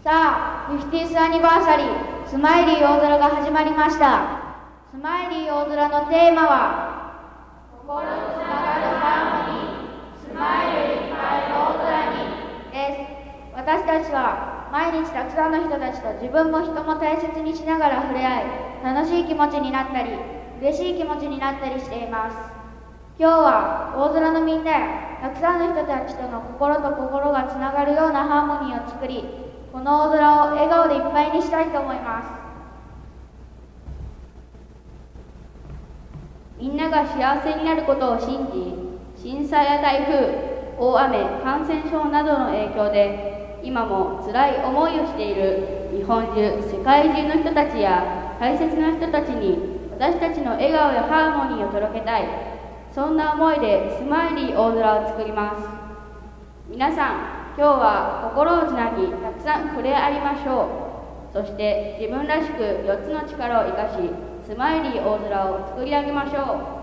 さあ、50thアニバーサリー、スマイリー大空が始まりました。スマイリー大空のテーマは、心つながるハーモニー、スマイルいっぱい大空にです。私たちは毎日たくさんの人たちと自分も人も大切にしながら触れ合い、楽しい気持ちになったり、嬉しい気持ちになったりしています。今日は大空のみんなやたくさんの人たちとの心と心がつながるようなハーモニーを作り、この大空を笑顔でいっぱいにしたいと思います。 みんなが幸せになることを信じ、震災や台風、大雨、感染症などの影響で今も辛い思いをしている日本中、世界中の人たちや大切な人たちに私たちの笑顔やハーモニーを届けたい。そんな思いでスマイリー大空を作ります。皆さん、今日は心をつなぎ、たくさん触れ合いましょう。そして自分らしく4つの力を生かし、スマイリー大空を作り上げましょう。